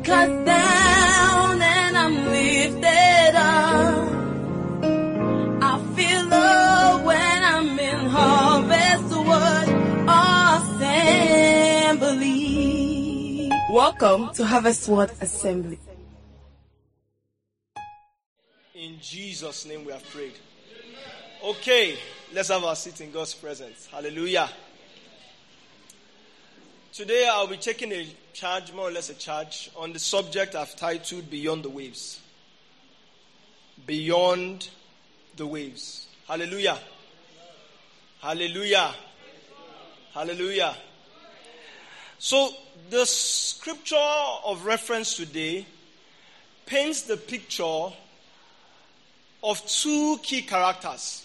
cast down and I'm lifted up. I feel love when I'm in Harvest Word Assembly. Welcome to Harvest Word Assembly. In Jesus' name we have prayed. Okay, let's have our seat in God's presence. Hallelujah. Today I'll be taking a charge, more or less a charge, on the subject I've titled Beyond the Waves. Beyond the Waves. Hallelujah. Hallelujah. Hallelujah. So the scripture of reference today paints the picture of two key characters.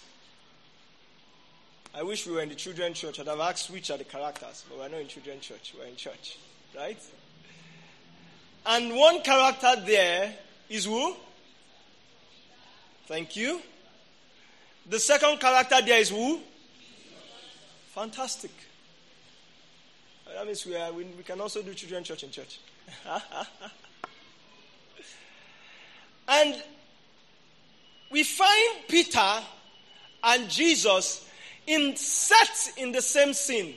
I wish we were in the children's church. I'd have asked which are the characters, but we're not in children's church. We're in church, right? And one character there is who? Thank you. The second character there is who? Fantastic. That means we can also do children's church in church. And we find Peter and Jesus set in the same scene,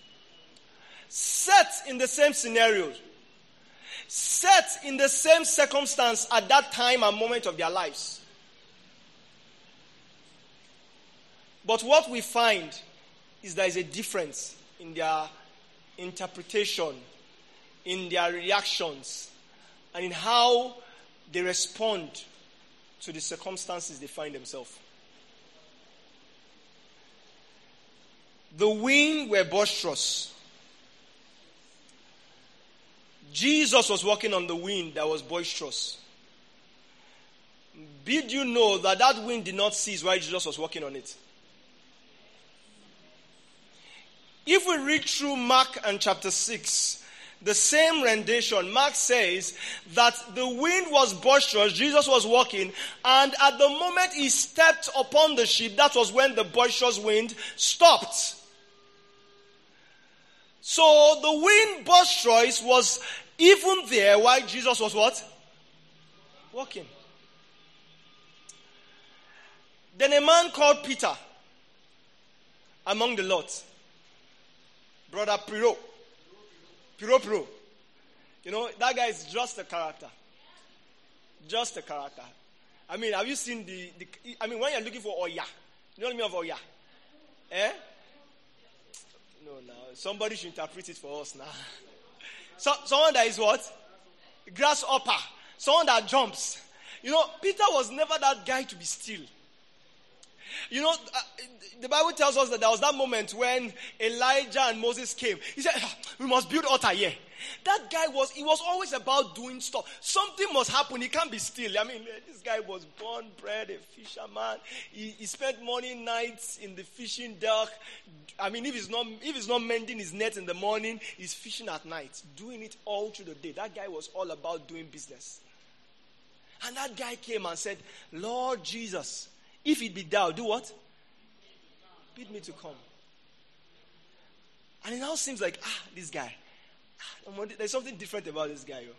set in the same scenario, set in the same circumstance at that time and moment of their lives. But what we find is there is a difference in their interpretation, in their reactions, and in how they respond to the circumstances they find themselves. The wind were boisterous. Jesus was walking on the wind that was boisterous. Did you know that wind did not cease while Jesus was walking on it? If we read through Mark and chapter 6, the same rendition, Mark says that the wind was boisterous, Jesus was walking, and at the moment he stepped upon the ship, that was when the boisterous wind stopped. So the wind boisterous was even there while Jesus was what? Walking. Then a man called Peter, among the lot, Brother Piro. You know, that guy is just a character. Just a character. I mean, have you seen when you're looking for Oya, you know what I mean of Oya? Eh? No, somebody should interpret it for us now. So, someone that is what? Grasshopper. Someone that jumps. You know, Peter was never that guy to be still. You know, the Bible tells us that there was that moment when Elijah and Moses came. He said, we must build altar here. That guy he was always about doing stuff. Something must happen. He can't be still. I mean, this guy was born, bred, a fisherman. He spent morning, nights in the fishing dock. I mean, if he's not mending his net in the morning, he's fishing at night, doing it all through the day. That guy was all about doing business. And that guy came and said, Lord Jesus, if it be thou, do what? Bid me to come. And it now seems like, this guy. There's something different about this guy.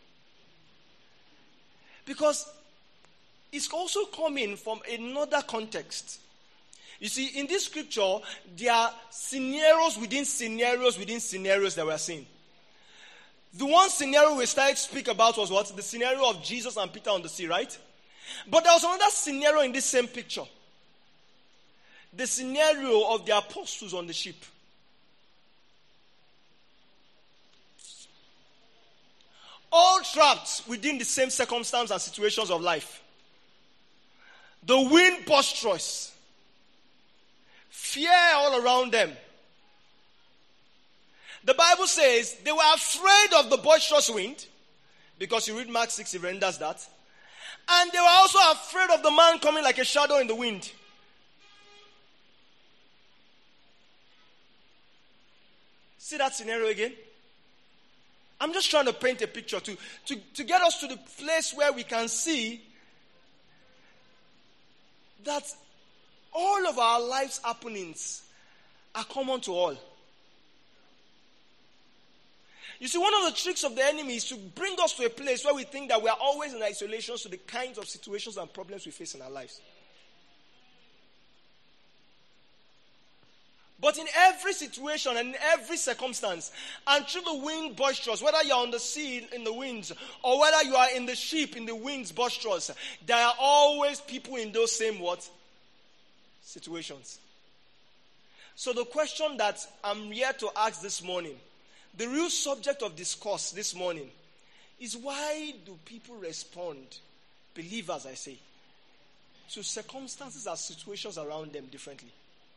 Because it's also coming from another context. You see, in this scripture, there are scenarios within scenarios within scenarios that we're seeing. The one scenario we started to speak about was what? The scenario of Jesus and Peter on the sea, right? But there was another scenario in this same picture. The scenario of the apostles on the ship. All trapped within the same circumstances and situations of life. The wind boisterous. Fear all around them. The Bible says they were afraid of the boisterous wind. Because you read Mark 6, it renders that. And they were also afraid of the man coming like a shadow in the wind. See that scenario again? I'm just trying to paint a picture to get us to the place where we can see that all of our life's happenings are common to all. You see, one of the tricks of the enemy is to bring us to a place where we think that we are always in isolation to the kinds of situations and problems we face in our lives. But in every situation and in every circumstance, and through the wind boisterous, whether you are on the sea in the winds, or whether you are in the ship in the winds boisterous, there are always people in those same what? Situations. So the question that I'm here to ask this morning, the real subject of discourse this morning, is why do people respond, believers I say, to circumstances and situations around them differently?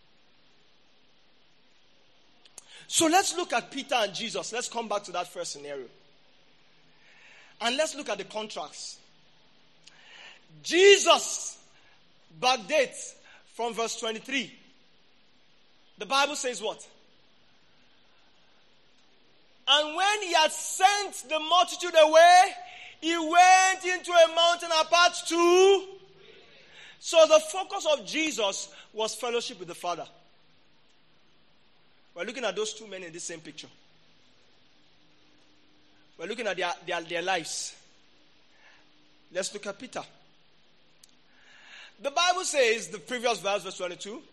So let's look at Peter and Jesus. Let's come back to that first scenario. And let's look at the contrast. Jesus backdates from verse 23. The Bible says what? And when he had sent the multitude away, he went into a mountain apart to. So the focus of Jesus was fellowship with the Father. We're looking at those two men in this same picture. We're looking at their lives. Let's look at Peter. The Bible says, the previous verse, verse 22.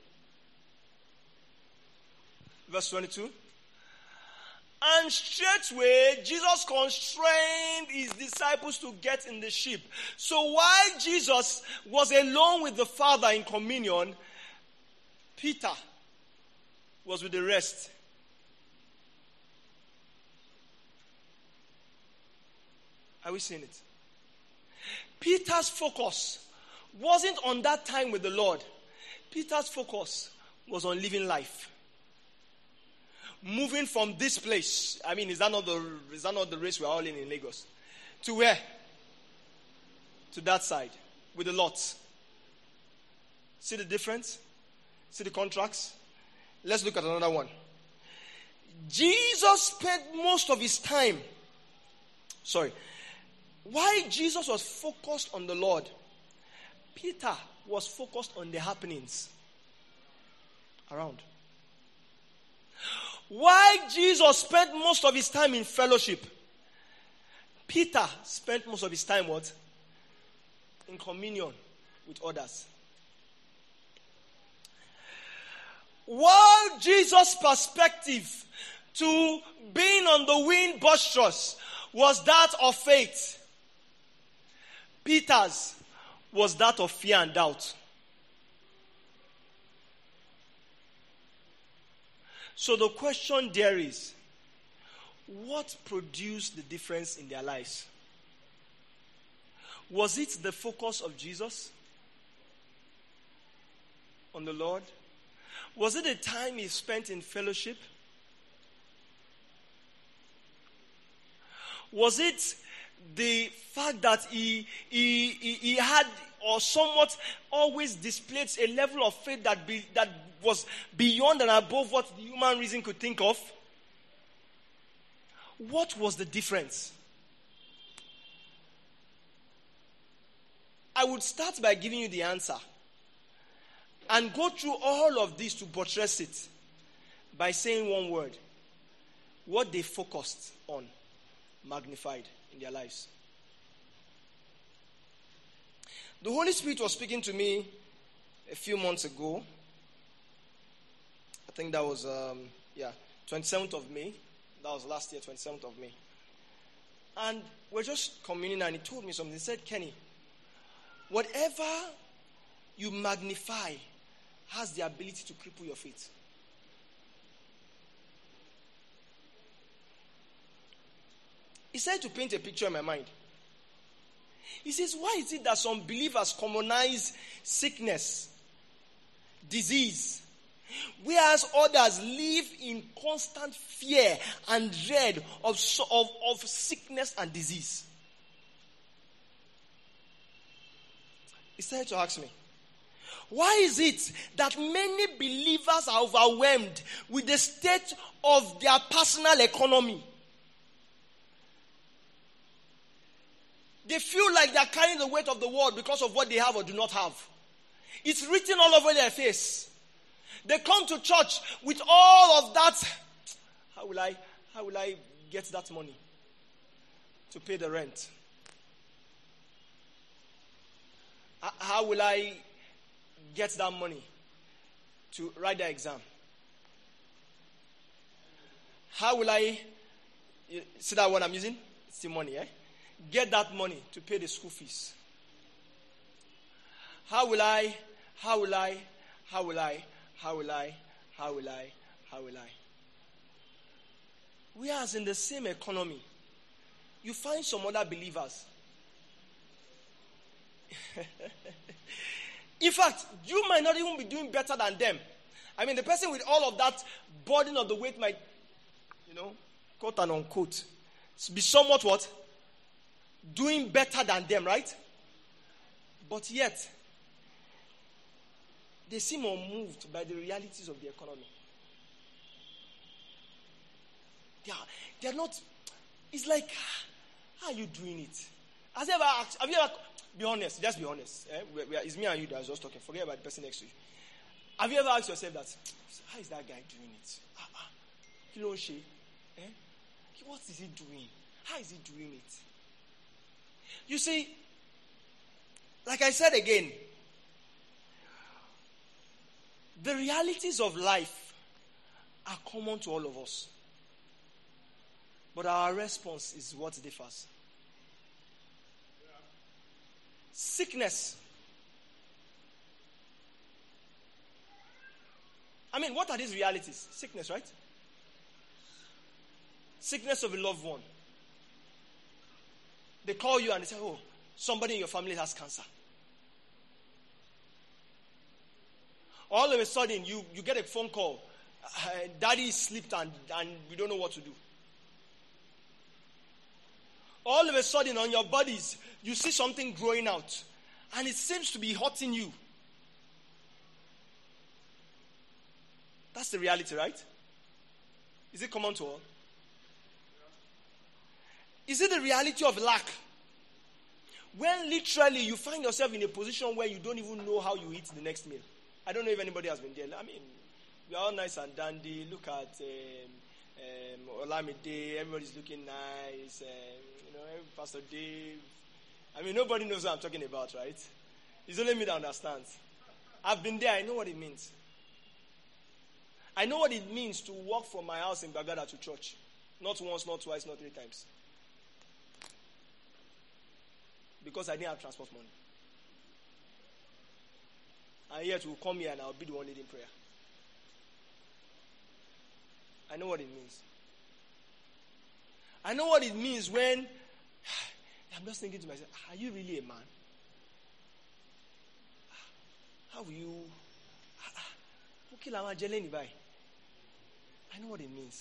Verse 22. And straightway, Jesus constrained his disciples to get in the ship. So while Jesus was alone with the Father in communion, Peter was with the rest. Are we seeing it? Peter's focus wasn't on that time with the Lord. Peter's focus was on living life. Moving from this place. I mean, is that not the race we're all in Lagos? To where? To that side. With the lots. See the difference? See the contracts? Let's look at another one. Jesus spent most of his time. While Jesus was focused on the Lord, Peter was focused on the happenings around. While Jesus spent most of his time in fellowship, Peter spent most of his time what? In communion with others. While Jesus' perspective to being on the wind boisterous was that of faith, Peter's was that of fear and doubt. So the question there is, what produced the difference in their lives? Was it the focus of Jesus on the Lord? Was it the time he spent in fellowship? Was it the fact that he had or somewhat always displayed a level of faith that was beyond and above what the human reason could think of? What was the difference? I would start by giving you the answer and go through all of this to buttress it by saying one word. What they focused on, magnified in their lives. The Holy Spirit was speaking to me a few months ago. I think that was, 27th of May. That was last year, 27th of May. And we're just communing and he told me something. He said, Kenny, whatever you magnify has the ability to cripple your faith. He said to paint a picture in my mind. He says, why is it that some believers commonize sickness, disease, whereas others live in constant fear and dread of sickness and disease? He started to ask me, why is it that many believers are overwhelmed with the state of their personal economy? They feel like they are carrying the weight of the world because of what they have or do not have. It's written all over their face. They come to church with all of that. How will I get that money to pay the rent? How will I get that money to write the exam? How will I, see that what I'm using? It's the money, eh? Get that money to pay the school fees. How will I? We are in the same economy. You find some other believers. In fact, you might not even be doing better than them. I mean, the person with all of that burden of the weight might, quote and unquote, be somewhat what? Doing better than them, right? But yet, they seem unmoved by the realities of the economy. They are not, it's like, how are you doing it? Have you ever, be honest, just be honest. It's me and you that are just talking. Forget about the person next to you. Have you ever asked yourself that, how is that guy doing it? What is he doing? How is he doing it? You see, like I said again, the realities of life are common to all of us. But our response is what differs. Sickness. I mean, what are these realities? Sickness, right? Sickness of a loved one. They call you and they say, oh, somebody in your family has cancer. All of a sudden, you get a phone call. Daddy slept and we don't know what to do. All of a sudden, on your bodies, you see something growing out. And it seems to be hurting you. That's the reality, right? Is it common to all? Is it the reality of lack? When literally you find yourself in a position where you don't even know how you eat the next meal. I don't know if anybody has been there. I mean, we are all nice and dandy. Look at Olamide. Everybody's looking nice. Pastor Dave. I mean, nobody knows what I'm talking about, right? It's only me that understands. I've been there. I know what it means. I know what it means to walk from my house in Bagada to church. Not once, not twice, not 3 times. Because I didn't have transport money. And yet we'll come here and I'll be the one leading prayer. I know what it means. I know what it means when I'm just thinking to myself, are you really a man? How will you? I know what it means.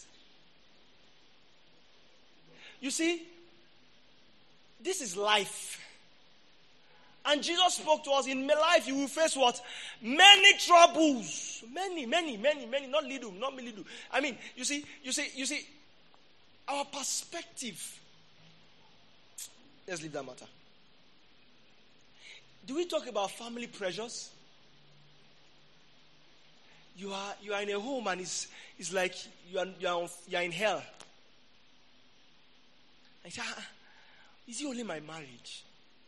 You see, this is life. And Jesus spoke to us, in life you will face what? Many troubles. Many. Not little. I mean, you see, our perspective. Let's leave that matter. Do we talk about family pressures? You are in a home and it's like you are in hell. I say, is it only my marriage?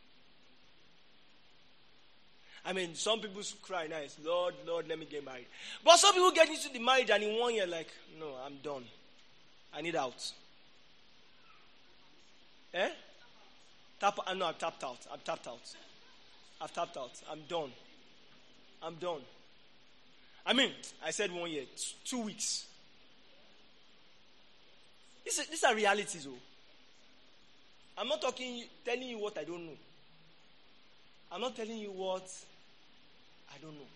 I mean, some people cry nice, Lord, let me get married. But some people get into the marriage and in 1 year like, no, I'm done. I need out. I've tapped out. I'm done. I mean, I said 1 year, 2 weeks. These are realities, though. I'm not telling you what I don't know. I'm not telling you what I don't know.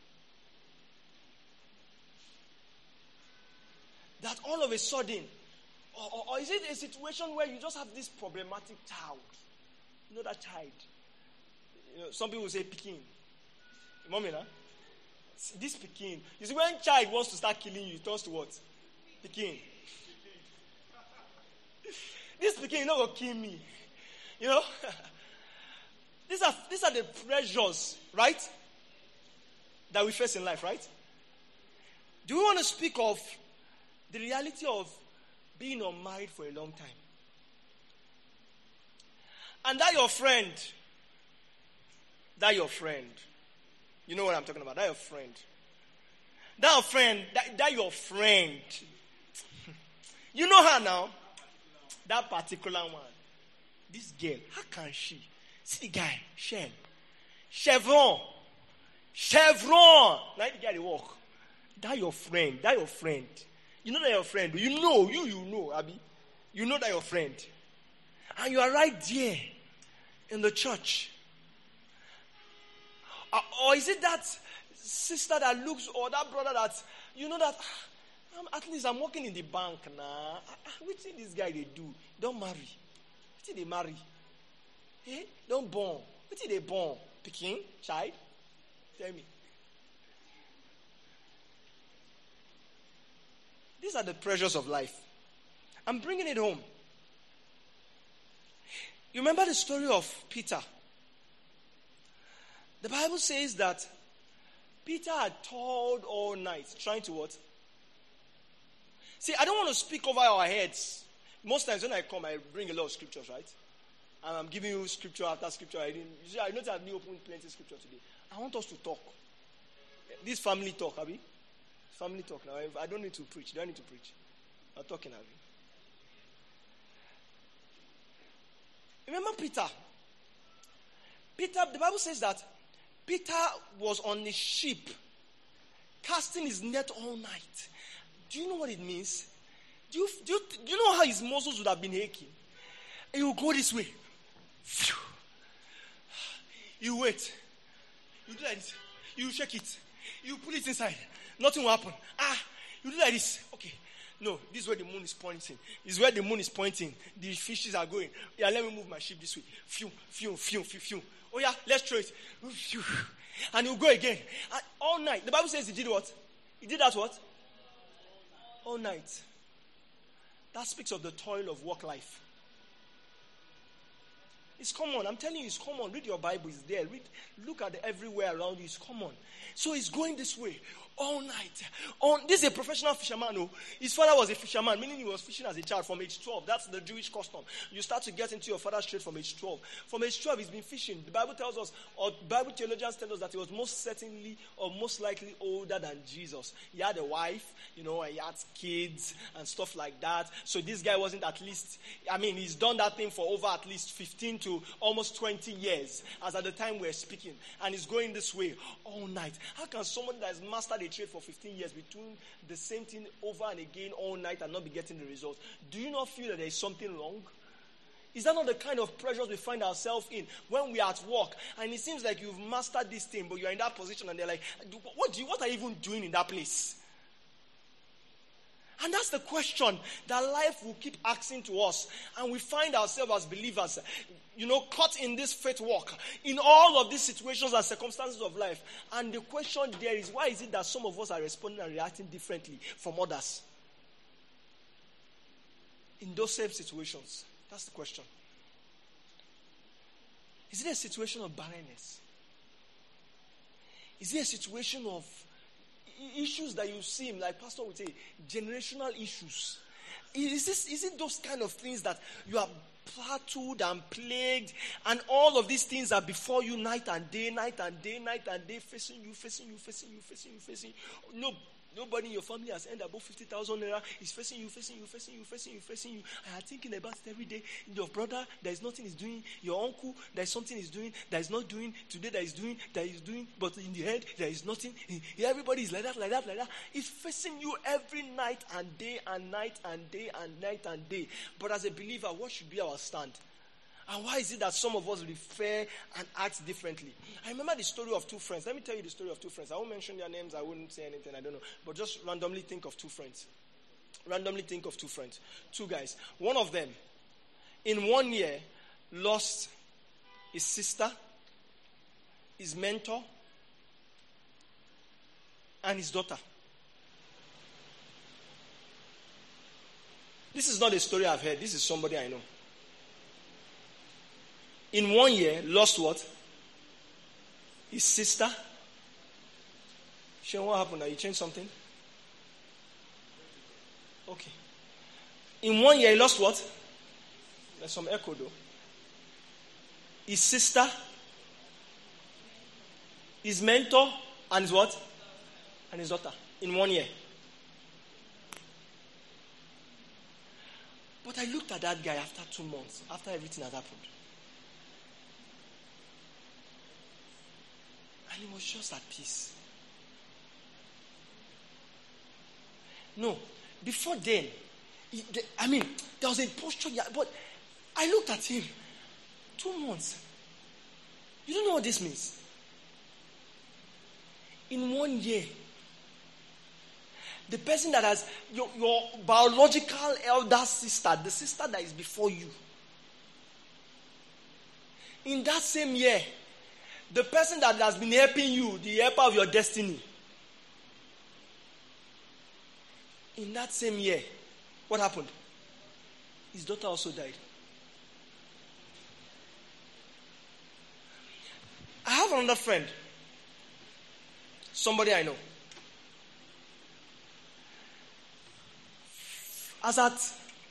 That all of a sudden, or is it a situation where you just have this problematic child? You know that child? Some people say Pekin. Mommy, nah? This Pekin. You see, when child wants to start killing you, it turns to what? Pekin. This Pekin, not gonna kill me. These are the pressures, right? That we face in life, right? Do we want to speak of the reality of being unmarried for a long time. And that your friend, you know what I'm talking about, that your friend, you know her now, that particular one, this girl, how can she, see the guy, Chevron, now the guy they walk, that your friend, you know that your friend, you know, Abby, you know that your friend, and you are right there in the church. Or is it that sister that looks, or that brother that, you know that, at least I'm working in the bank now. What did this guy they do? Don't marry. What did they marry? Eh? Don't born. What did they born? Picking? Child? Tell me. These are the pressures of life. I'm bringing it home. You remember the story of Peter? The Bible says that Peter had toiled all night trying to what? See, I don't want to speak over our heads. Most times when I come, I bring a lot of scriptures, right? And I'm giving you scripture after scripture. I noticed I've opened plenty of scripture today. I want us to talk. This family talk, Abi. Family talk now. I don't need to preach. Do I need to preach? I'm talking, Abi. Remember Peter? The Bible says that Peter was on the ship, casting his net all night. Do you know what it means? Do you know how his muscles would have been aching? He will go this way. You wait. You do like this. You shake it. You put it inside. Nothing will happen. You do like this. Okay. No, this is where the moon is pointing. This is where the moon is pointing. The fishes are going. Yeah, let me move my ship this way. Phew. Oh yeah, let's throw it. Phew. And he'll go again. And all night. The Bible says he did what? He did that what? All night. That speaks of the toil of work life. It's common. I'm telling you, it's common. Read your Bible. It's there. Look at everywhere around you. It's common. So he's going this way all night. This is a professional fisherman. Oh. His father was a fisherman, meaning he was fishing as a child from age 12. That's the Jewish custom. You start to get into your father's trade from age 12. From age 12, he's been fishing. The Bible tells us, or Bible theologians tell us that he was most certainly or most likely older than Jesus. He had a wife, and he had kids and stuff like that. So this guy wasn't he's done that thing for over at least 15 to almost 20 years, as at the time we're speaking. And he's going this way all night. How can someone that has mastered a trade for 15 years be doing the same thing over and again all night and not be getting the results? Do you not feel that there is something wrong? Is that not the kind of pressures we find ourselves in when we are at work and it seems like you've mastered this thing, but you're in that position and they're like, what are you even doing in that place? And that's the question that life will keep asking to us. And we find ourselves as believers, caught in this faith walk, in all of these situations and circumstances of life. And the question there is, why is it that some of us are responding and reacting differently from others in those same situations? That's the question. Is it a situation of barrenness? Is it a situation of issues that you see, like Pastor would say, generational issues? Is it those kind of things that you are plateaued and plagued, and all of these things are before you night and day, facing you? No, nobody in your family has earned above 50,000 naira. It's facing you. And you're thinking about it every day. Your brother, there is nothing he's doing. Your uncle, there is something he's doing that is not doing. Today there is doing, but in the head there is nothing. Everybody is like that. It's facing you every night and day and night and day and night and day. But as a believer, what should be our stand? And why is it that some of us refer and act differently? I remember the story of two friends. Let me tell you the story of two friends. I won't mention their names. I wouldn't say anything. I don't know. But just randomly think of two friends. Two guys. One of them, in 1 year, lost his sister, his mentor, and his daughter. This is not a story I've heard. This is somebody I know. In 1 year, lost what? His sister. Shane, what happened now? You changed something? Okay. In 1 year, he lost what? There's some echo though. His sister, his mentor, and his what? And his daughter. In 1 year. But I looked at that guy after 2 months, after everything had happened. And he was just at peace. No, before then, there was a posture, but I looked at him. 2 months. You don't know what this means. In 1 year, the person that has your biological elder sister, the sister that is before you, in that same year, the person that has been helping you, the helper of your destiny, in that same year, what happened? His daughter also died. I have another friend, somebody I know. As at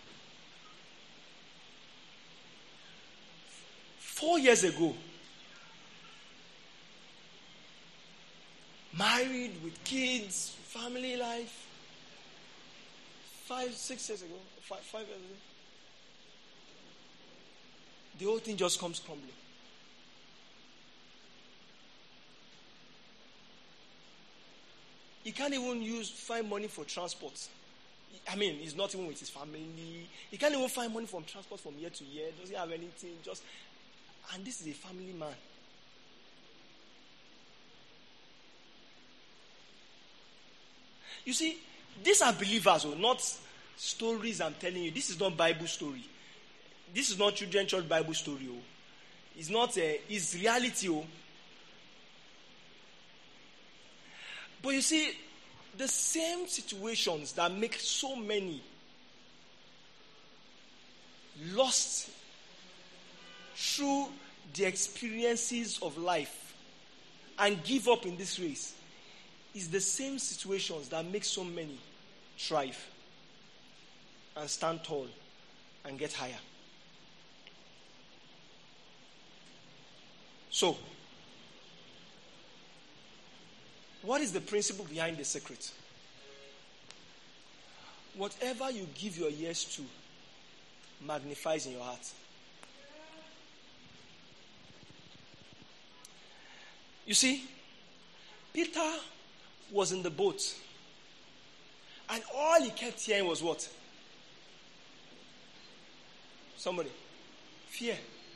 4 years ago, married with kids, family life. 6 years ago, 5 years ago, the whole thing just comes crumbling. He can't even find money for transport. He's not even with his family. He can't even find money from transport from year to year. Doesn't have anything. And this is a family man. You see, these are believers, not stories I'm telling you. This is not Bible story. This is not children church Bible story. It's not. It's reality. But you see, the same situations that make so many lost through the experiences of life and give up in this race is the same situations that make so many thrive and stand tall and get higher. So, what is the principle behind the secret? Whatever you give your ears to magnifies in your heart. You see, Peter was in the boat, and all he kept hearing was what? Somebody. Fear.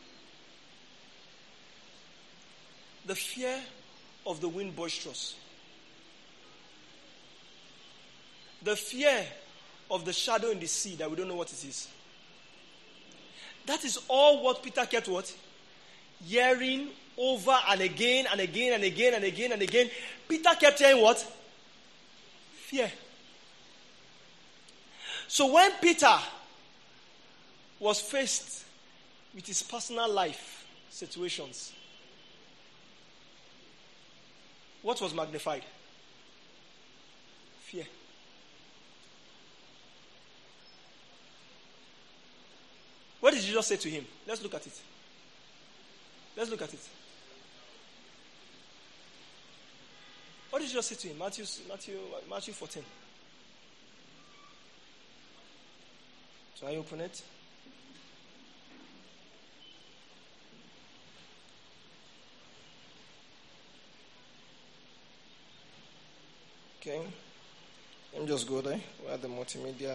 The fear of the wind boisterous. The fear of the shadow in the sea that we don't know what it is. That is all what Peter kept what? Hearing over and again and again and again and again and again. Peter kept hearing what? Fear. So when Peter was faced with his personal life situations, what was magnified? Fear. What did Jesus say to him? Let's look at it. Let's look at it. What did Jesus say to him? Matthew 14. So I open it. Okay. Let me just go there. Where the multimedia.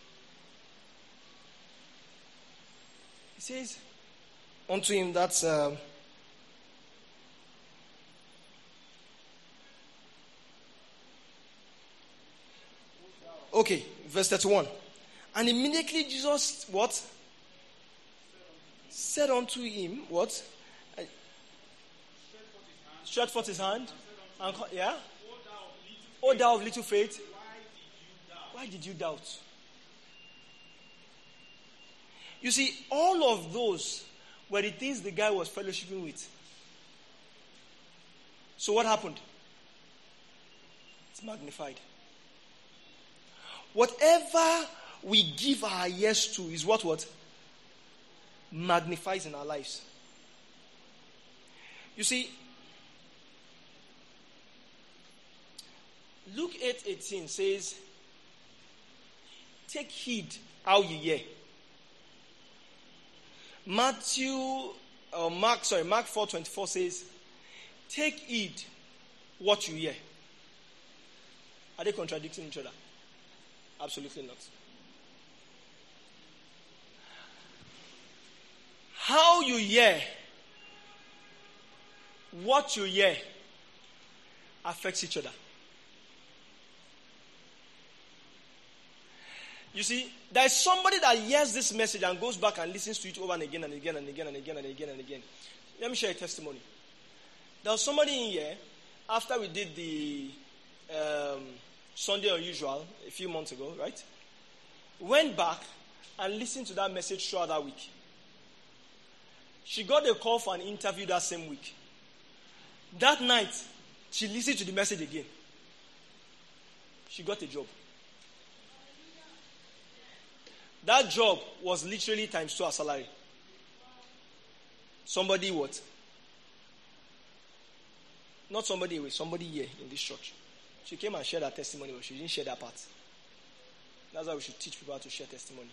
He says, unto him that's okay, verse 31. And immediately Jesus, what? Said unto him, what? Stretched forth his hand. And, yeah? O thou of little faith. Why did you doubt? You see, all of those were the things the guy was fellowshipping with. So what happened? It's magnified. Whatever we give our yes to is what magnifies in our lives. You see, Luke 8:18 says, take heed how you hear. Mark 4:24 says, take heed what you hear. Are they contradicting each other? Absolutely not. How you hear, what you hear, affects each other. You see, there is somebody that hears this message and goes back and listens to it over and again and again and again and again and again and again. Let me share a testimony. There was somebody in here, after we did the Sunday Unusual a few months ago, right? Went back and listened to that message throughout that week. She got a call for an interview that same week. That night, she listened to the message again. She got a job. That job was literally times 2 her salary. Somebody what? Not somebody away, somebody here in this church. She came and shared her testimony, but she didn't share that part. That's why we should teach people how to share testimony.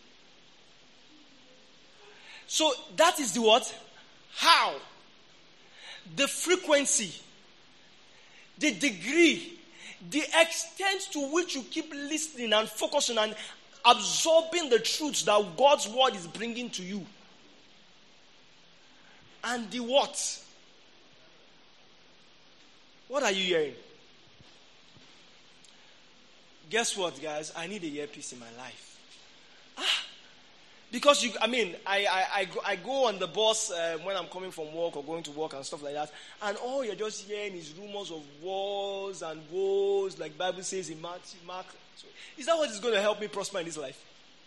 So that is the what? How? The frequency, the degree, the extent to which you keep listening and focusing and absorbing the truths that God's word is bringing to you. And the what? What are you hearing? Guess what, guys? I need a earpiece in my life. Because I go on the bus when I'm coming from work or going to work and stuff like that, and all you're just hearing is rumors of wars and woes, like Bible says in Mark. So is that what is going to help me prosper in this life?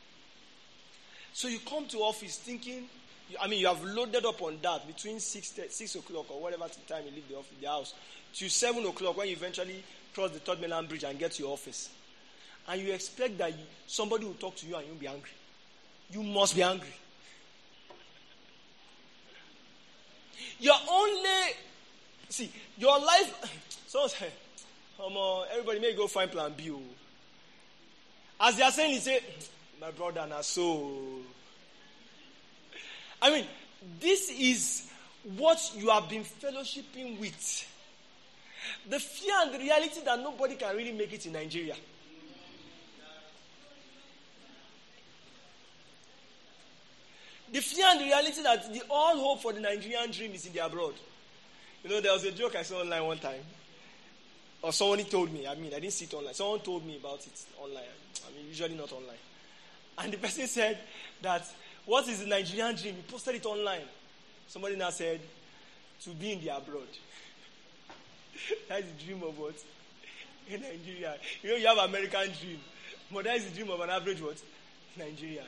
So you come to office thinking, you have loaded up on that between 6 o'clock or whatever time you leave the house to 7 o'clock when you eventually cross the Third Mainland Bridge and get to your office. And you expect that somebody will talk to you and you'll be angry. You must be angry. Your life. Someone say, everybody may go find plan B. As they are saying, he say, my brother, na so. This is what you have been fellowshipping with. The fear and the reality that nobody can really make it in Nigeria. The fear and the reality that the all hope for the Nigerian dream is in the abroad. There was a joke I saw online one time. Or someone told me. I didn't see it online. Someone told me about it online. Usually not online. And the person said that, what is the Nigerian dream? He posted it online. Somebody now said, to be in the abroad. That is the dream of what? In Nigeria. You have American dream. But that is the dream of an average what? Nigerian.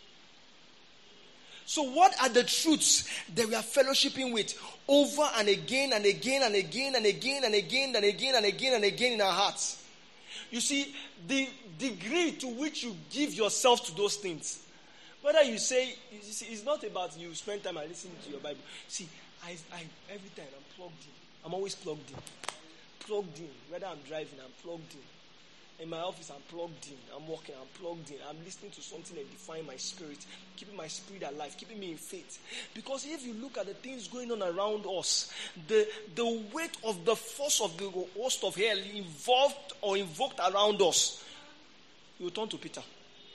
So what are the truths that we are fellowshipping with over and again and again and again and again and again and again and again and again in our hearts? You see, the degree to which you give yourself to those things. Whether you say, it's not about you spend time and listen to your Bible. See, I every time I'm plugged in. I'm always plugged in. Plugged in. Whether I'm driving, I'm plugged in. In my office, I'm plugged in. I'm working, I'm plugged in. I'm listening to something that defines my spirit, keeping my spirit alive, keeping me in faith. Because if you look at the things going on around us, the weight of the force of the host of hell involved or invoked around us, you will turn to Peter.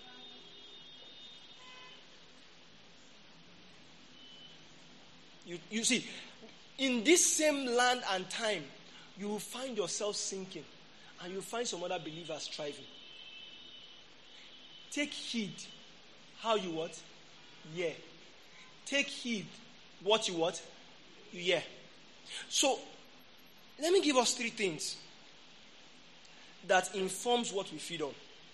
You see, in this same land and time, you will find yourself sinking. And you'll find some other believers thriving. Take heed how you what? Hear. Take heed what you what? You hear. So, let me give us 3 things that informs what we feed on.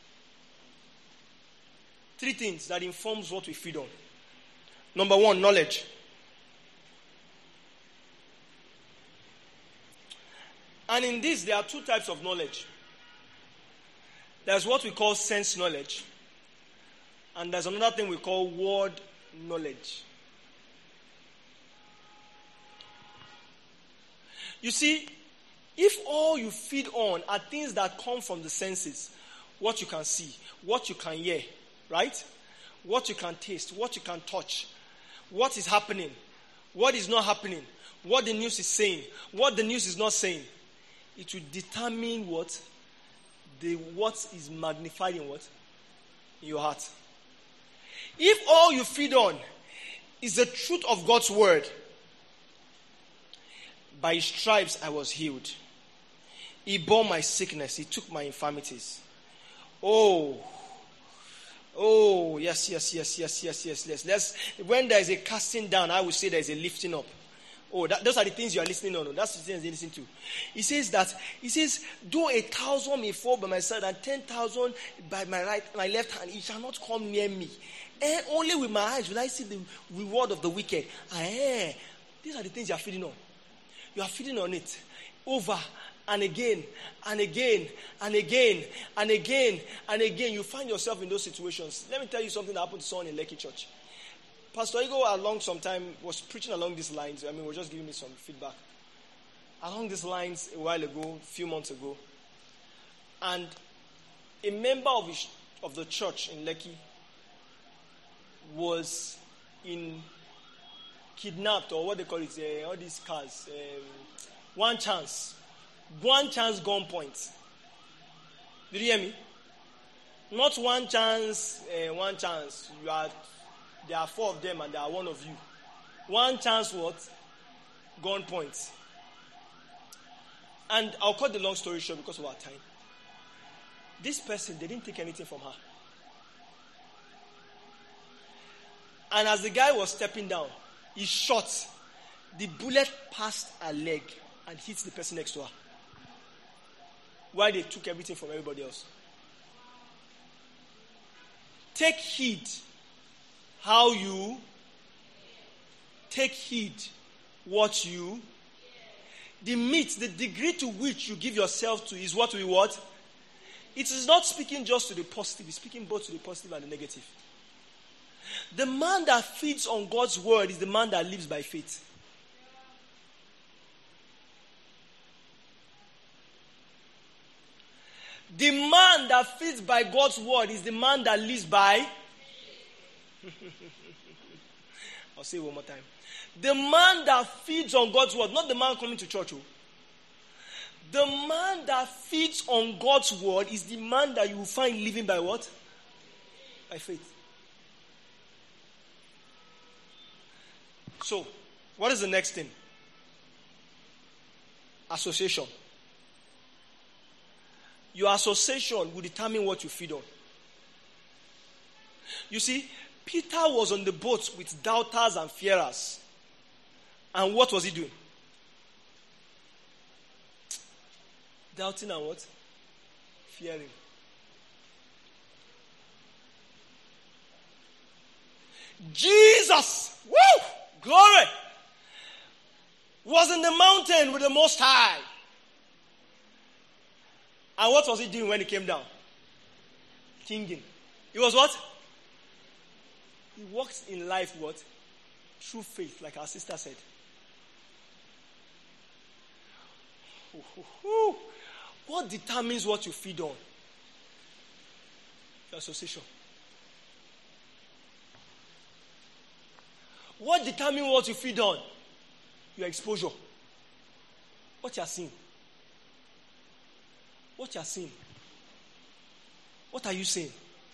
3 things that informs what we feed on. Number 1, knowledge. And in this, there are 2 types of knowledge. There's what we call sense knowledge. And there's another thing we call word knowledge. You see, if all you feed on are things that come from the senses, what you can see, what you can hear, right? What you can taste, what you can touch, what is happening, what is not happening, what the news is saying, what the news is not saying, it will determine what is magnified in what? In your heart. If all you feed on is the truth of God's word, by his stripes I was healed. He bore my sickness. He took my infirmities. Oh, yes. When there is a casting down, I would say there is a lifting up. Oh, those are the things you are listening on. That's the things you listen to. He says, though 1,000 may fall by my side and 10,000 by my left hand, it shall not come near me. Only with my eyes will I see the reward of the wicked. These are the things you are feeding on. You are feeding on it over and again and again and again and again and again. You find yourself in those situations. Let me tell you something that happened to someone in Lekki Church. Pastor Ego along sometime was preaching along these lines. Was just giving me some feedback. Along these lines a while ago, a few months ago. And a member of the church in Lekki was kidnapped, or what they call it, all these cars, one chance gunpoint. Did you hear me? Not one chance. There are 4 of them and there are 1 of you. One chance what? Gunpoint. And I'll cut the long story short because of our time. This person, they didn't take anything from her. And as the guy was stepping down, he shot. The bullet passed her leg and hit the person next to her. While they took everything from everybody else. Take heed how you take heed what you. The degree to which you give yourself to is what we want. It is not speaking just to the positive, it's speaking both to the positive and the negative. The man that feeds on God's word is the man that lives by faith. The man that feeds by God's word is the man that lives by. I'll say it one more time. The man that feeds on God's word, not the man coming to church. The man that feeds on God's word is the man that you will find living by what? By faith. So, what is the next thing? Association. Your association will determine what you feed on. You see, Peter was on the boat with doubters and fearers. And what was he doing? Doubting and what? Fearing. Jesus, woo, glory, was in the mountain with the Most High. And what was he doing when he came down? Thinking. He was what? He walked in life what? Through faith, like our sister said. What determines what you feed on? Your association. What determines what you feed on? Your exposure. What you are seeing. What you are seeing. What are you seeing?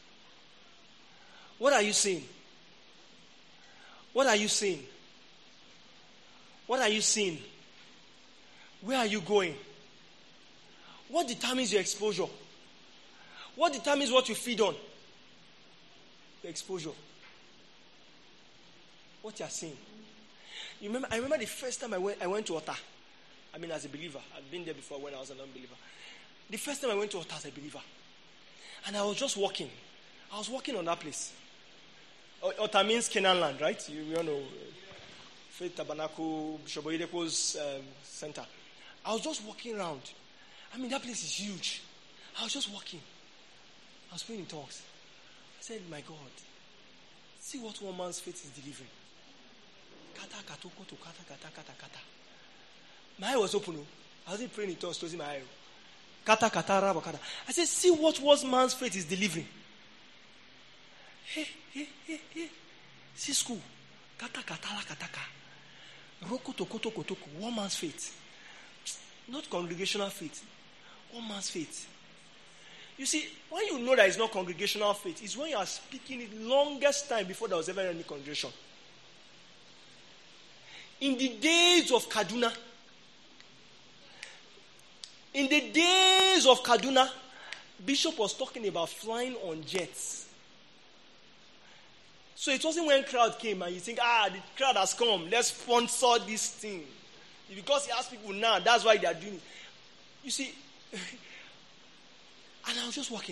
What are you seeing? What are you seeing? What are you seeing? Where are you going? What determines your exposure? What determines what you feed on? Your exposure. What you are seeing. I remember the first time I went to Ota. As a believer. I've been there before when I was an unbeliever. The first time I went to Ota as a believer. And I was just walking. I was walking on that place. Ota means Canaan land, right? You all know. Faith Tabernacle, Bishop Oyedepo's center. I was just walking around. That place is huge. I was just walking. I was praying in tongues. said, my God, see what one man's faith is delivering. Kata, katoko, to kata, kata, kata, kata. My eye was open. I wasn't praying in tongues, closing my eye. Kata, kata, rabo, kata. I said, see what one man's faith is delivering. Hey. See school. Kata, kata, la, kata, ka. Roko, toko, toko, toko. One man's faith. Not congregational faith. One man's faith. You see, when you know that it's not congregational faith, it's when you are speaking it longest time before there was ever any congregation. In the days of Kaduna, Bishop was talking about flying on jets. So it wasn't when crowd came and you think, the crowd has come, let's sponsor this thing. Because he asked people now, that's why they are doing it. You see, and I was just walking.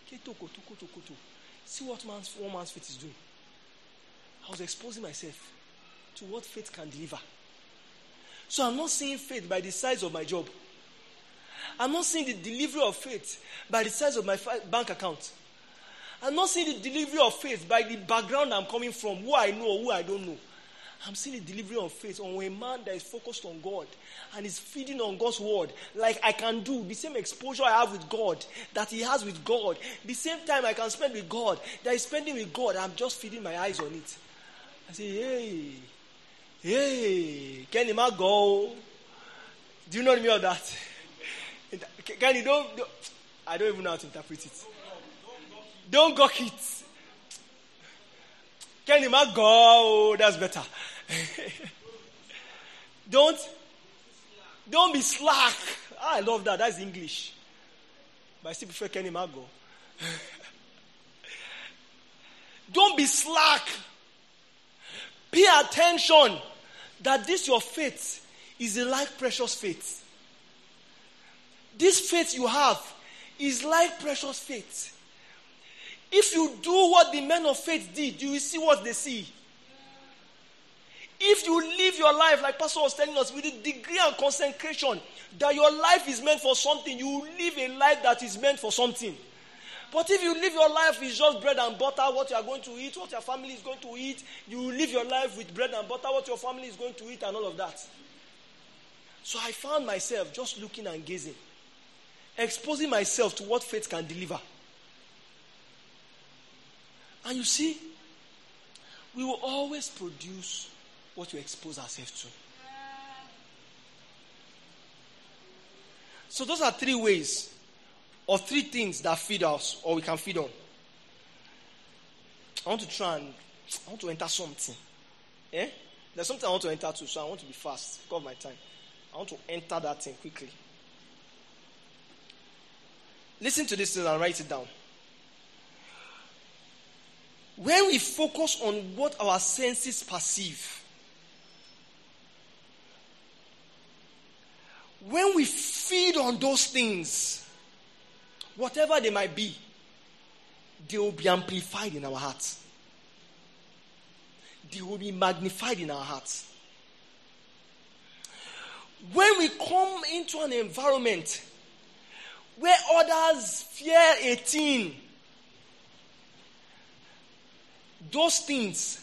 See what one man's faith is doing. I was exposing myself to what faith can deliver. So I'm not seeing faith by the size of my job. I'm not seeing the delivery of faith by the size of my bank account. I'm not seeing the delivery of faith by the background I'm coming from, who I know or who I don't know. I'm seeing the delivery of faith on a man that is focused on God and is feeding on God's word. Like I can do the same exposure I have with God that he has with God. The same time I can spend with God that he's spending with God. I'm just feeding my eyes on it. I say, hey, Kenny, my go. Do you know the meaning of that? Kenny, don't. I don't even know how to interpret it. Don't gawk it. Kenny, my go. That's better. Don't be slack. I love that. That's English. But I still prefer Kenny Mago. Don't be slack. Pay attention that this your faith is a like precious faith. This faith you have is like precious faith. If you do what the men of faith did, you will see what they see. If you live your life, like Pastor was telling us, with a degree and consecration, that your life is meant for something, you will live a life that is meant for something. But if you live your life with just bread and butter, what you are going to eat, what your family is going to eat, you will live your life with bread and butter, what your family is going to eat, and all of that. So I found myself just looking and gazing, exposing myself to what faith can deliver. And you see, we will always produce what you expose ourselves to. So those are three ways or three things that feed us or we can feed on. I want to enter something. There's something I want to enter too, so I want to be fast because of my time. I want to enter that thing quickly. Listen to this and write it down. When we focus on what our senses perceive, when we feed on those things, whatever they might be, they will be amplified in our hearts. They will be magnified in our hearts. When we come into an environment where others fear a thing, those things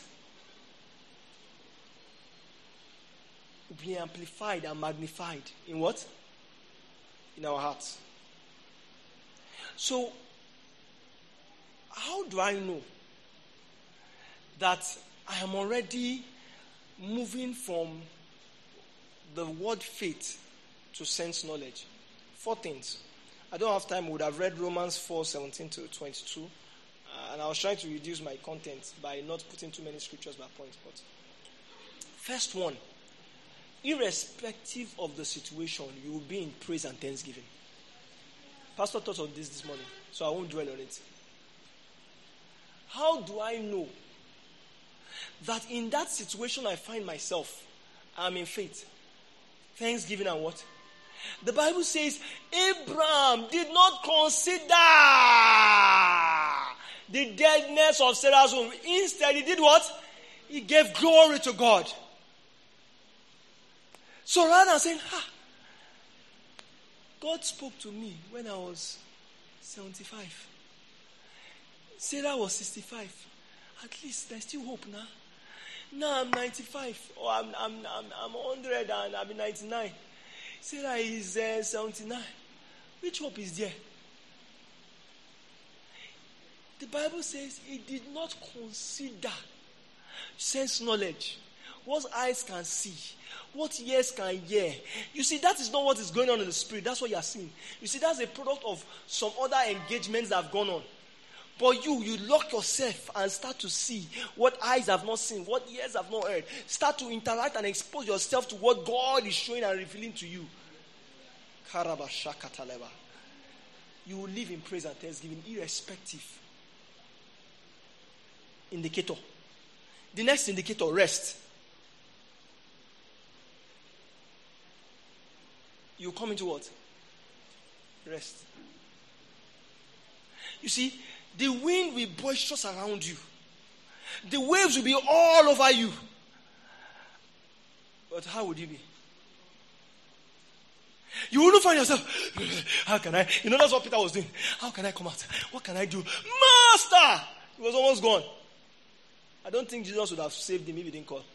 will be amplified and magnified in what? In our hearts. So, how do I know that I am already moving from the word faith to sense knowledge? 4 things. I don't have time. I would have read Romans 4:17 to 22. And I was trying to reduce my content by not putting too many scriptures by points. But first one, irrespective of the situation, you will be in praise and thanksgiving. Pastor taught on this morning, so I won't dwell on it. How do I know that in that situation I find myself, I'm in faith, thanksgiving and what? The Bible says Abraham did not consider the deadness of Sarah's womb. Instead, he did what? He gave glory to God. So rather than saying, God spoke to me when I was 75. Sarah was 65. At least there's still hope now. Now I'm 95, or I'm 100 and I'm 99. Sarah is 79. Which hope is there? The Bible says he did not consider sense knowledge. What eyes can see, what ears can hear. You see, that is not what is going on in the spirit. That's what you are seeing. You see, that's a product of some other engagements that have gone on. But you lock yourself and start to see what eyes have not seen, what ears have not heard. Start to interact and expose yourself to what God is showing and revealing to you. You will live in praise and thanksgiving irrespective. Indicator. The next indicator, rest. You come into what? Rest. You see, the wind will boisterous around you. The waves will be all over you. But how would you be? You wouldn't find yourself, how can I? You know, that's what Peter was doing. How can I come out? What can I do? Master! He was almost gone. I don't think Jesus would have saved him if he didn't call.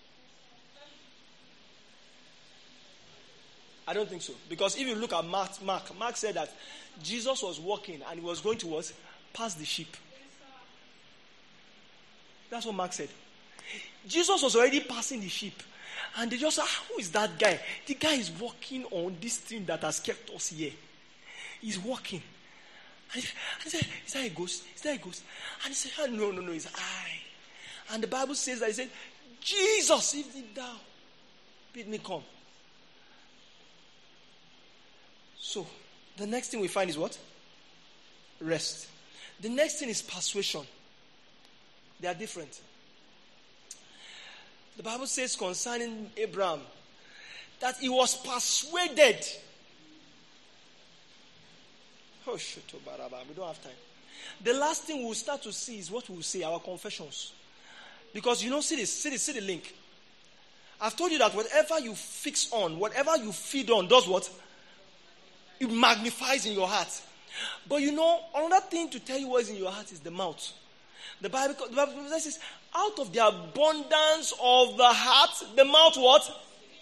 I don't think so. Because if you look at Mark said that Jesus was walking and he was going towards past the sheep. That's what Mark said. Jesus was already passing the sheep. And they just said, who is that guy? The guy is walking on this thing that has kept us here. He's walking. And he said, is that a ghost? Is that a ghost? And he said, oh, no, it's I. And the Bible says that he said, Jesus, if thou bid me come. So, the next thing we find is what? Rest. The next thing is persuasion. They are different. The Bible says concerning Abraham that he was persuaded. Oh, shit, we don't have time. The last thing we'll start to see is what we'll say, our confessions. Because you know, see the link. I've told you that whatever you fix on, whatever you feed on, does what? It magnifies in your heart. But you know, another thing to tell you what is in your heart is the mouth. The Bible says, out of the abundance of the heart, the mouth what?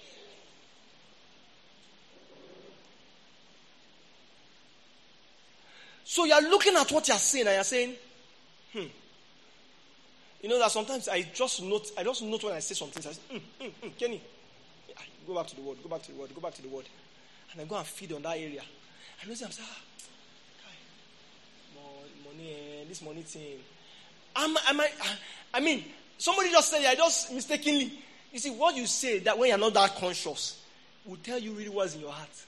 So you're looking at what you're saying and you're saying, You know that sometimes I just note when I say something. I say, Kenny, go back to the word, go back to the word, go back to the word. And I go and feed on that area. I know I'm saying, money, this money thing. I mean, somebody just said, I just mistakenly. You see, what you say that when you're not that conscious will tell you really what's in your heart.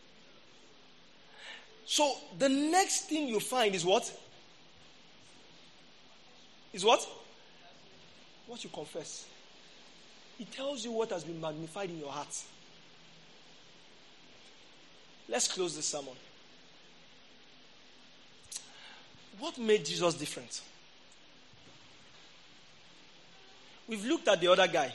So the next thing you find is what? Is what? What you confess. It tells you what has been magnified in your heart. Let's close this sermon. What made Jesus different? We've looked at the other guy.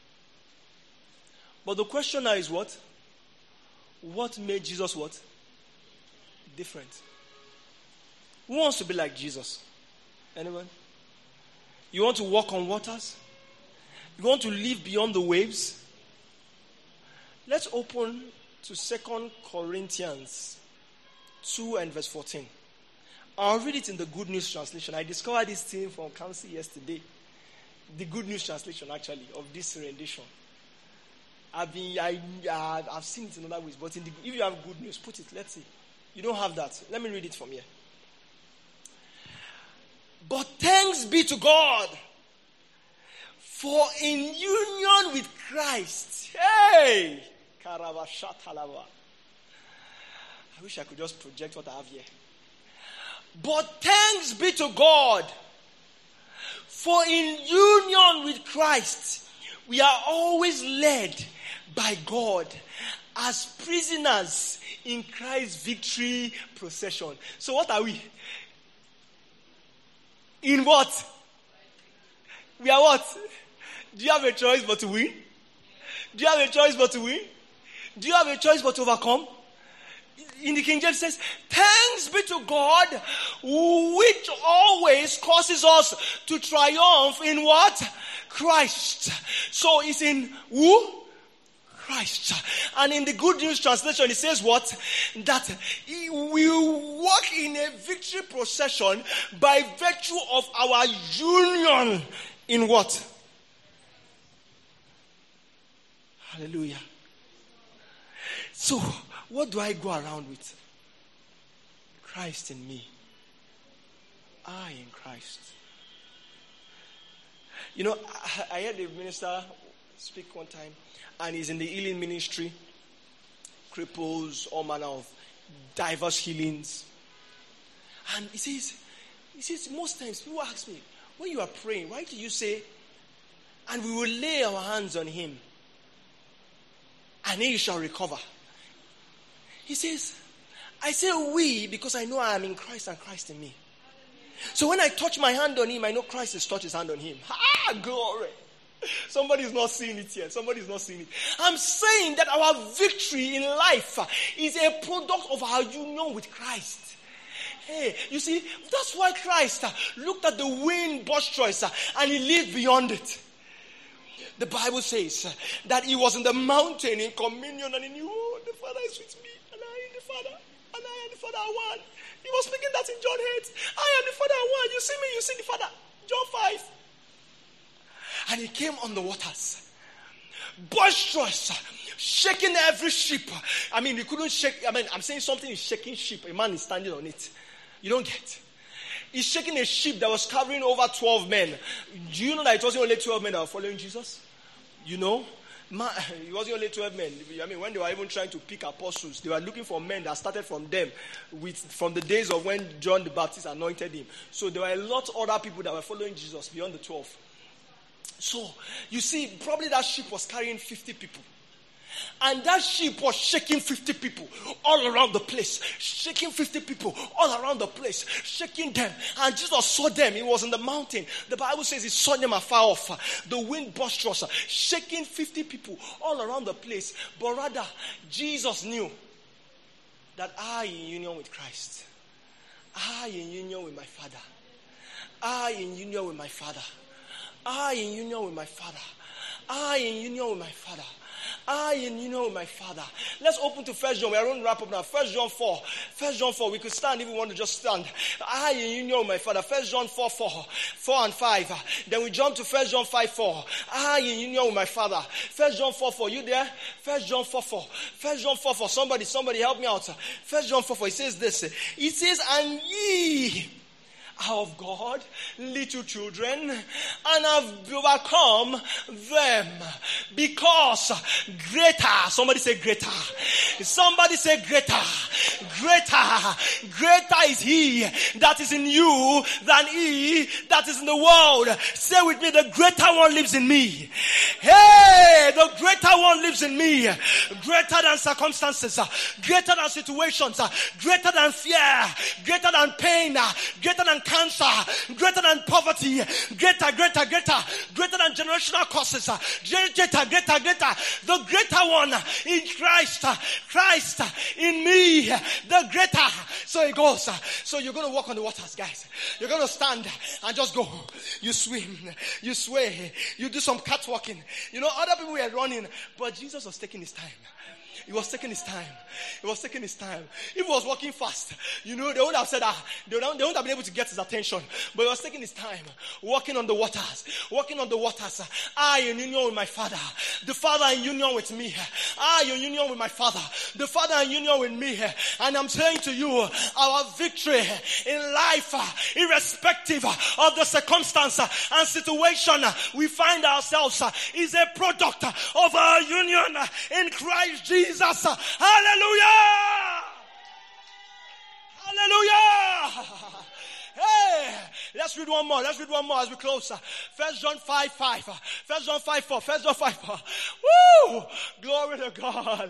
But the question now is what? What made Jesus what? Different. Who wants to be like Jesus? Anyone? You want to walk on waters? You want to live beyond the waves? Let's open to 2 Corinthians 2 and verse 14. I'll read it in the Good News translation. I discovered this thing from council yesterday. The Good News translation, actually, of this rendition. I've seen it in other ways, but if you have good news, put it. Let's see. You don't have that. Let me read it from here. But thanks be to God, for in union with Christ. Hey! Karabashatalava. I wish I could just project what I have here. But thanks be to God, for in union with Christ, we are always led by God as prisoners in Christ's victory procession. So what are we? In what? We are what? Do you have a choice but to win? Do you have a choice but to win? Do you have a choice but to overcome? In the King James it says, thanks be to God which always causes us to triumph in what? Christ. So it's in who? Christ. And in the Good News Translation, it says what? That we walk in a victory procession by virtue of our union in what? Hallelujah. So, what do I go around with? Christ in me. I in Christ. You know, I heard a minister speak one time, and he's in the healing ministry, cripples, all manner of diverse healings. And he says, most times people ask me, when you are praying, why do you say, and we will lay our hands on him, and he shall recover? He says, I say we because I know I am in Christ and Christ in me. So when I touch my hand on him, I know Christ has touched his hand on him. Ah, glory. Somebody's not seeing it yet. Somebody's not seeing it. I'm saying that our victory in life is a product of our union with Christ. Hey, you see, that's why Christ looked at the wind boisterous and he lived beyond it. The Bible says that he was in the mountain in communion and he knew, oh, the Father is with me and I am the Father and I am the Father are one. He was speaking that in John 8. I am the Father are one. You see me, you see the Father. John 5. And he came on the waters. Boisterous. Shaking every ship. I mean, he couldn't shake. I mean, I'm saying something is shaking ship. A man is standing on it. You don't get. He's shaking a ship that was covering over 12 men. Do you know that it wasn't only 12 men that were following Jesus? You know? It wasn't only 12 men. I mean, when they were even trying to pick apostles, they were looking for men that started from them, from the days of when John the Baptist anointed him. So there were a lot of other people that were following Jesus beyond the 12. So, you see, probably that ship was carrying 50 people. And that ship was shaking 50 people all around the place. Shaking 50 people all around the place. Shaking them. And Jesus saw them. He was in the mountain. The Bible says he saw them afar off. The wind boisterous. Shaking 50 people all around the place. But rather, Jesus knew that I in union with Christ. I in union with my Father. I in union with my Father. I in union with my Father. I in union with my Father. I in union with my Father. Let's open to 1 John. We are going to wrap up now. 1 John 4. 1 John 4. We could stand if we want to just stand. I in union with my Father. 1 John 4 and 5. Then we jump to 1 John 5 4. I in union with my Father. 1 John 4 4. You there? 1 John 4 4. 1 John 4 4. Somebody help me out. 1 John 4 4. It says this. It says, and ye are of God, little children, and have overcome them, because greater, somebody say greater, somebody say greater is he that is in you than he that is in the world. Say with me, the greater one lives in me. Hey, the greater one lives in me. Greater than circumstances, greater than situations, greater than fear, greater than pain, greater than cancer, greater than poverty, greater than generational causes, greater. The greater one in Christ in me, the greater. So it goes. So you're going to walk on the waters, guys. You're going to stand and just go. You swim, you sway, you do some catwalking. You know, other people were running, but Jesus was taking his time. He was taking his time. If he was walking fast, you know, they would have said, they wouldn't have been able to get his attention. But he was taking his time, walking on the waters. I in union with my Father. The Father in union with me. I in union with my Father. The Father in union with me. And I'm saying to you, our victory in life, irrespective of the circumstance and situation we find ourselves, is a product of our union in Christ Jesus. Hallelujah! Hallelujah! Hey, let's read one more as we close. 1 John 5 5. 1 John 5 4. 1 John 5 4. Woo! Glory to God.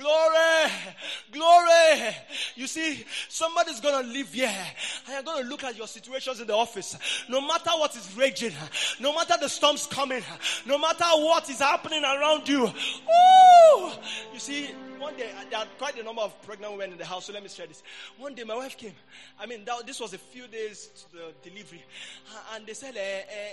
Glory. You see, somebody's going to live here and you're going to look at your situations in the office. No matter what is raging, no matter the storms coming, no matter what is happening around you. Woo! You see, One day, there are quite a number of pregnant women in the house, so let me share this. One day, my wife came. I mean, this was a few days to the delivery. And they said,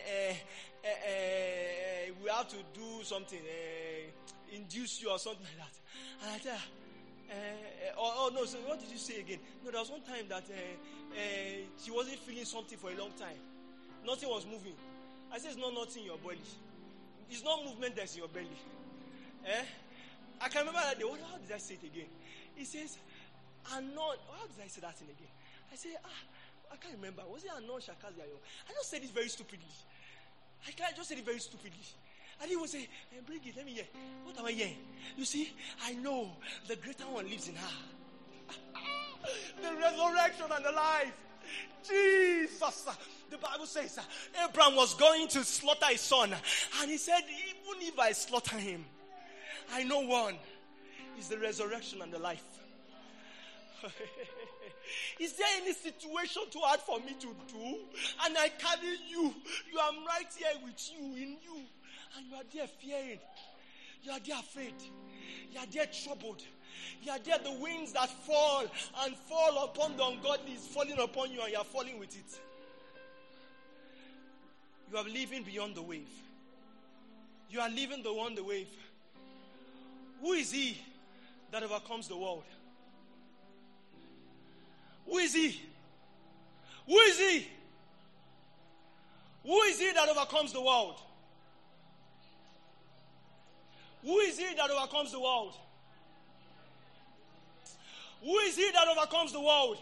we have to do something, induce you or something like that. And I tell her, no, so what did you say again? No, there was one time that she wasn't feeling something for a long time. Nothing was moving. I said, it's not nothing in your belly. It's not movement that's in your belly. I can remember that day. How did I say it again? He says, Anon. How did I say that thing again? I said, I can't remember. Was it Anon Shakaziayo? I just said it very stupidly. I just said it very stupidly. And he would say, bring it, let me hear. What am I hearing? You see, I know the greater one lives in her. The resurrection and the life. Jesus. The Bible says Abraham was going to slaughter his son. And he said, even if I slaughter him, I know one is the resurrection and the life. Is there any situation too hard for me to do? And I carry you. You are right here with you, in you. And you are there fearing. You are there afraid. You are there troubled. You are there, the winds that fall and fall upon the ungodly is falling upon you and you are falling with it. You are living beyond the wave. You are living beyond the wave. Who is he that overcomes the world? Who is he? Who is he? Who is he that overcomes the world? Who is he that overcomes the world? Who is he that overcomes the world?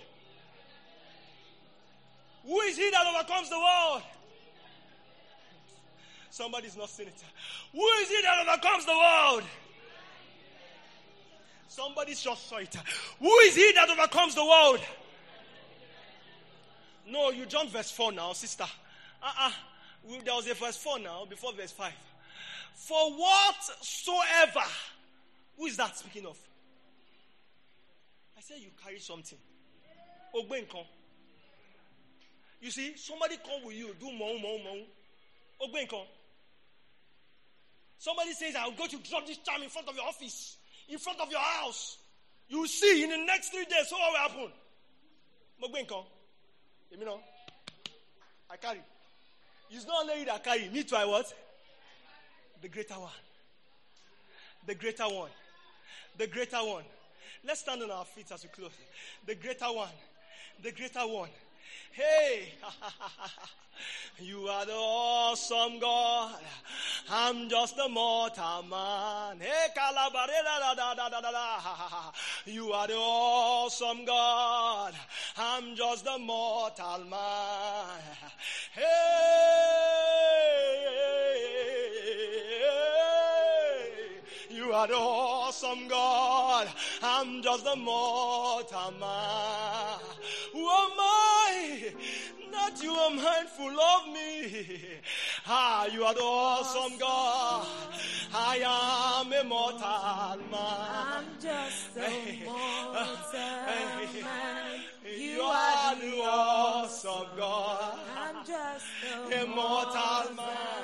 Who is he that overcomes the world? Somebody's not saying it. Who is he that overcomes the world? Somebody just saw it. Who is he that overcomes the world? No, you jumped verse 4 now, sister. There was a verse 4 now, before verse 5. For whatsoever. Who is that speaking of? I said you carry something. Ogbenko. You see, somebody come with you, do mo. Ogbenko. Somebody says, I'm going to drop this charm in front of your office, in front of your house. You will see in the next 3 days, so what will happen? Ogbenko. You know, I carry. It's not only that carry. Me too, I what? The greater one. The greater one. The greater one. Let's stand on our feet as we close. The greater one. The greater one. Hey. You are the awesome God. I'm just a mortal man. Hey, you are the awesome God. I'm just a mortal man. Hey, you are the awesome God. I'm just a mortal man. Who am I? That you are mindful of me. You are the awesome God. I am a mortal man. I'm just a mortal man. You are the awesome God. I'm just a mortal man.